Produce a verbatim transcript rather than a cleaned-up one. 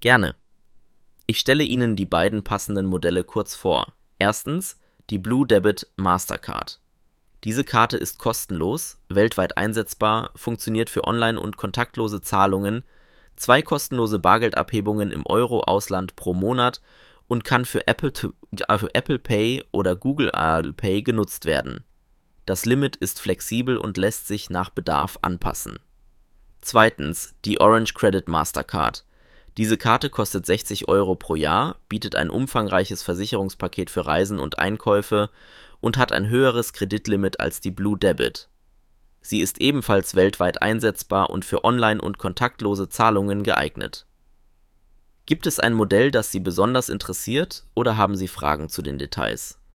Gerne. Ich stelle Ihnen die beiden passenden Modelle kurz vor. Erstens die Blue Debit Mastercard. Diese Karte ist kostenlos, weltweit einsetzbar, funktioniert für online- und kontaktlose Zahlungen, zwei kostenlose Bargeldabhebungen im Euro-Ausland pro Monat und kann für Apple, to, äh, für Apple Pay oder Google Pay genutzt werden. Das Limit ist flexibel und lässt sich nach Bedarf anpassen. Zweitens die Orange Credit Mastercard. Diese Karte kostet sechzig Euro pro Jahr, bietet ein umfangreiches Versicherungspaket für Reisen und Einkäufe und hat ein höheres Kreditlimit als die Blue Debit. Sie ist ebenfalls weltweit einsetzbar und für online- und kontaktlose Zahlungen geeignet. Gibt es ein Modell, das Sie besonders interessiert, oder haben Sie Fragen zu den Details?